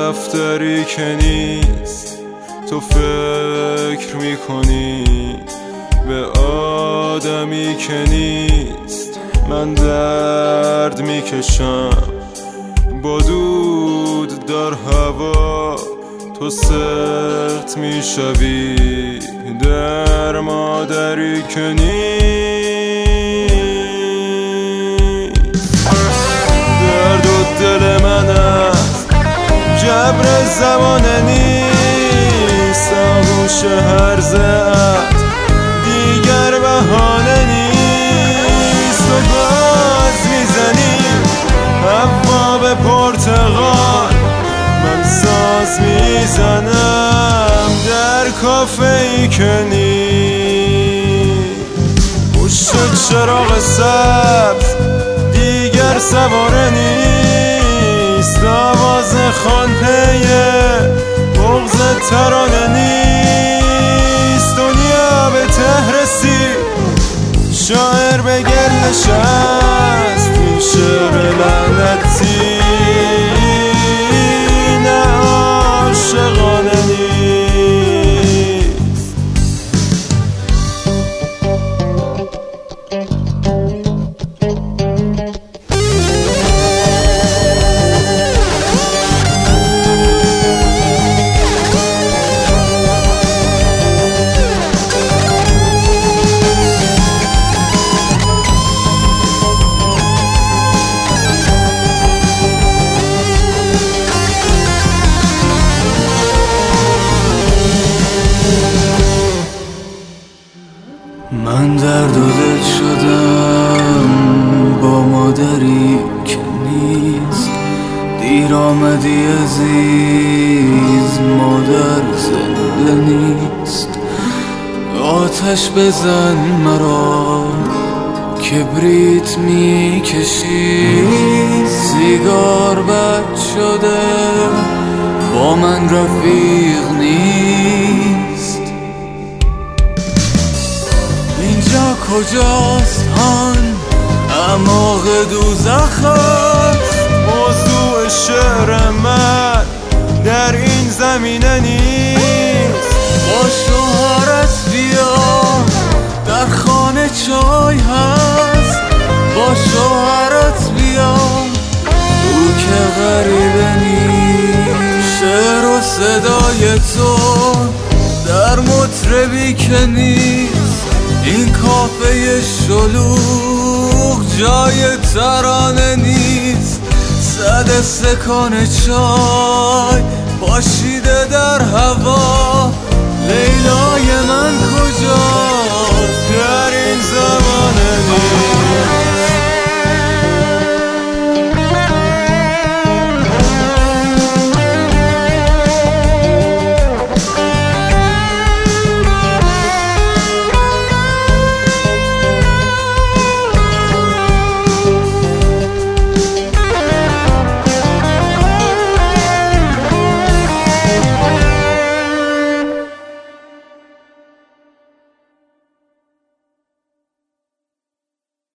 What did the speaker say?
دفتری که نیست تو فکر میکنی به آدمی که نیست. من درد میکشم با دود در هوا، تو سرد میشوی در مادری که نیست. درد و دل من از جبر زمانه نیست، آغوش هرزت دیگر بهانه نیست. تو باز میزنی هوا به پرتقال، من ساز میزنم در کافه ای که نیست. پشت چراغ سبز دیگر سواره نیست، آواز خانه بغض ترانه نیست. دنیا به ته رسید، شاعر به گل نشست، این شعر لعنتی نه عاشقانه نیست. من درد و دل شدم با مادری که نیست. دیر آمدی عزیز، مادر زنده نیست. آتش بزن مرا کبریت میکشی، سیگار بد شده با من رفیق نیست. اینجا کجاست هان اعماق دوزخ است، موضوع شعر من در این زمینه نیست. با شوهرت بیا در خانه چای هست، با شوهرت بیا او که غریبه نیست. شعر و صدای تو در مطربی که نیست، این کافه شلوغ جای ترانه نیست. صد استکان چای پاشیده در هوا، لیلای من کجا؟